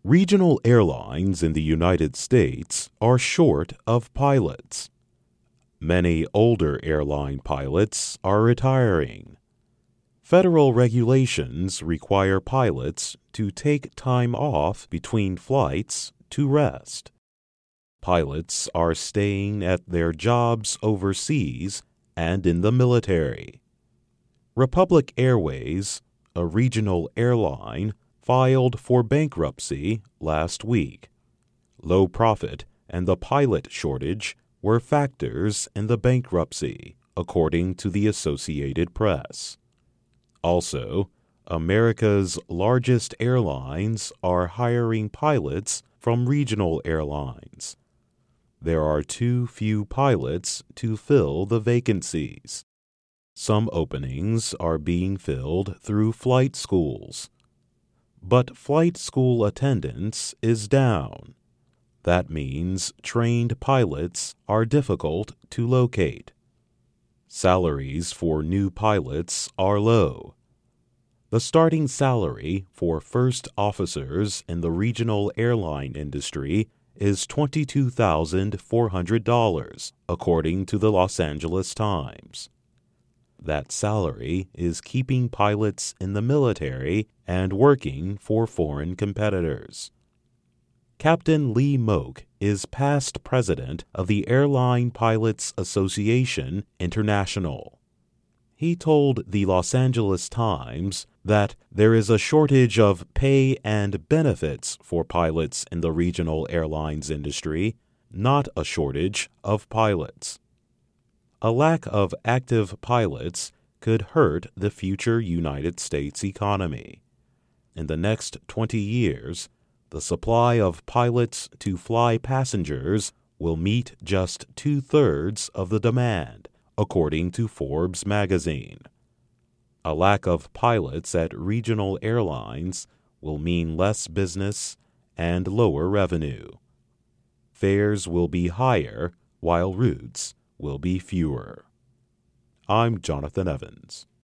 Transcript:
Regional airlines in the United States are short of pilots. Many older airline pilots are retiring. Federal regulations require pilots to take time off between flights to rest. Pilots are staying at their jobs overseas and in the military. Republic Airways, a regional airline, filed for bankruptcy last week. Low profit and the pilot shortage were factors in the bankruptcy, according to the Associated Press. Also, America's largest airlines are hiring pilots from regional airlines. There are too few pilots to fill the vacancies. Some openings are being filled through flight schools. But flight school attendance is down. That means trained pilots are difficult to locate. Salaries for new pilots are low. The starting salary for first officers in the regional airline industry is $22,400, according to the Los Angeles Times. That salary is keeping pilots in the military and working for foreign competitors. Captain Lee Moak is past president of the Airline Pilots Association International. He told the Los Angeles Times that there is a shortage of pay and benefits for pilots in the regional airlines industry, not a shortage of pilots. A lack of active pilots could hurt the future United States economy. In the next 20 years, the supply of pilots to fly passengers will meet just 2/3 of the demand, according to Forbes magazine. A lack of pilots at regional airlines will mean less business and lower revenue. Fares will be higher while routes will be fewer. I'm Jonathan Evans.